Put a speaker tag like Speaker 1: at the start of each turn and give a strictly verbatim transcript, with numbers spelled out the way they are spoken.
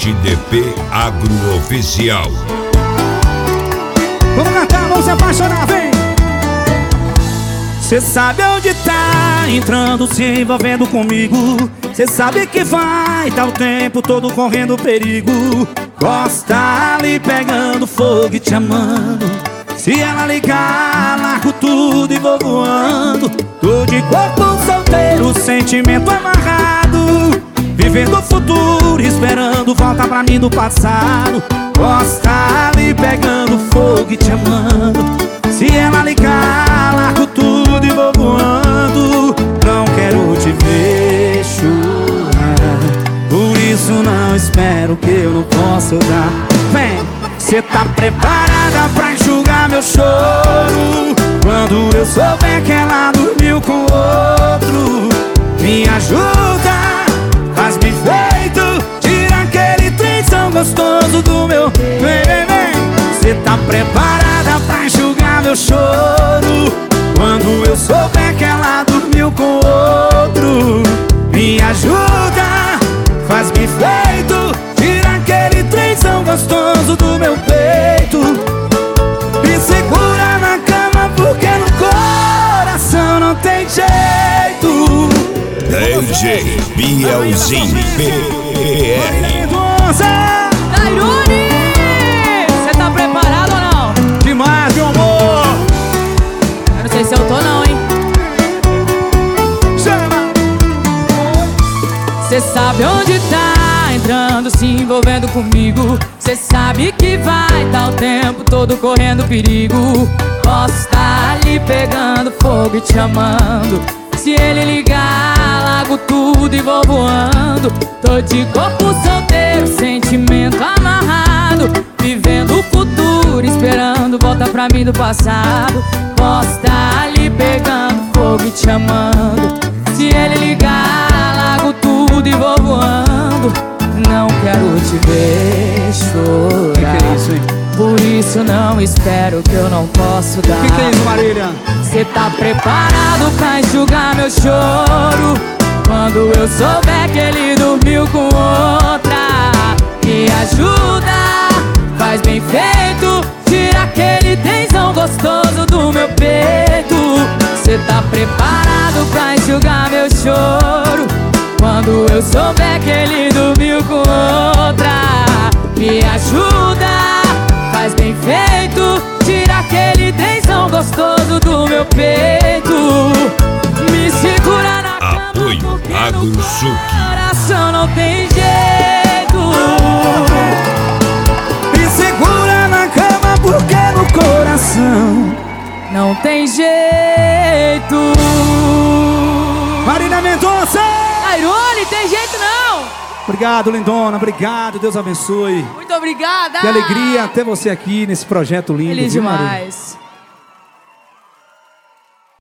Speaker 1: H D P Agrooficial.
Speaker 2: Vamos cantar, vamos se apaixonar, vem! Cê sabe onde tá entrando, se envolvendo comigo. Cê sabe que vai, tá o tempo todo correndo perigo. Gosta ali pegando fogo e te amando. Se ela ligar, largo tudo e vou voando. Tô de corpo solteiro, sentimento amarrado, vivendo o futuro, esperando volta pra mim do passado. Gosta ali pegando fogo e te amando. Se ela ligar, largo tudo e vou voando. Não quero te ver chorar, por isso não espero que eu não possa dar. Vem! Cê tá preparada pra enxugar meu choro quando eu souber que ela dormiu com outro? Me ajuda, faz-me feito, tira aquele trenzão gostoso do meu. Vem, vem, vem. Cê tá preparada pra enxugar meu choro quando eu souber que ela dormiu com outro? Me ajuda, faz-me feito, tira aquele trenzão gostoso do meu peito. Me segura na cama porque no coração não tem jeito.
Speaker 1: D J Bielzinho P R.
Speaker 3: Tairone, cê tá preparado ou não?
Speaker 2: Demais, meu amor.
Speaker 3: Eu não sei se eu tô não, hein?
Speaker 2: Chama.
Speaker 3: Cê sabe onde tá entrando, se envolvendo comigo. Cê sabe que vai tá o tempo todo correndo perigo. Posso estar ali pegando fogo e te amando. Se ele ligar, largo tudo e vou voando. Tô de corpo solteiro, sentimento amarrado, vivendo o futuro, esperando volta pra mim do passado. Posso estar ali pegando fogo e te amando. Se ele ligar, largo tudo e vou voando. Não quero te ver chorar,
Speaker 2: Que que é isso, hein?
Speaker 3: por isso não espero que eu não posso dar.
Speaker 2: Que que é isso, Marília?
Speaker 3: Cê tá preparado pra enxugar meu choro quando eu souber que ele dormiu com outra? Me ajuda, faz bem feito, tira aquele tensão gostoso do meu peito. Cê tá preparado pra enxugar meu choro quando eu souber que ele dormiu com outra? Me ajuda, faz bem feito, tira aquele tensão gostoso do meu peito. Me segura na cama
Speaker 1: Apoio
Speaker 3: porque no
Speaker 1: Agrosuc.
Speaker 3: coração não tem jeito.
Speaker 2: Me segura na cama porque no coração
Speaker 3: Não tem jeito.
Speaker 2: Marília Mendonça!
Speaker 3: Tairone, tem jeito não.
Speaker 2: Obrigado, lindona, obrigado, Deus abençoe.
Speaker 3: Muito obrigada.
Speaker 2: Que alegria ter você aqui nesse projeto lindo,
Speaker 3: Feliz
Speaker 2: viu, Marília?
Speaker 3: demais.